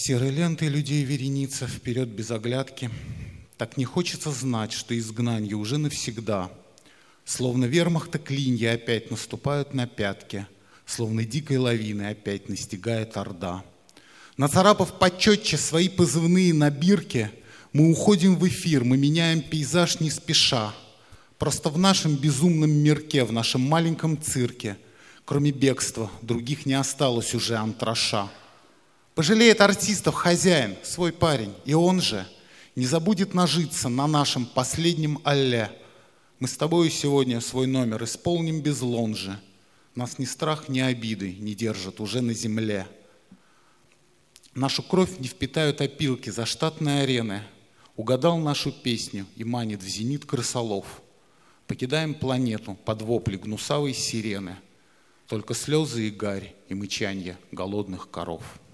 Серой лентой людей вереница, вперед без оглядки. Так не хочется знать, что изгнанье уже навсегда. Словно вермахта клинья опять наступают на пятки, словно дикой лавины опять настигает орда. Нацарапав почетче свои позывные на бирке, мы уходим в эфир, мы меняем пейзаж не спеша. Просто в нашем безумном мирке, в нашем маленьком цирке, кроме бегства, других не осталось уже антраша. Пожалеет артистов хозяин, свой парень, и он же не забудет нажиться на нашем последнем алле. Мы с тобою сегодня свой номер исполним без лонжи. Нас ни страх, ни обиды не держат уже на земле. Нашу кровь не впитают опилки заштатной арены. Угадал нашу песню и манит в зенит крысолов. Покидаем планету под вопли гнусавой сирены. Только слезы и гарь и мычанье голодных коров.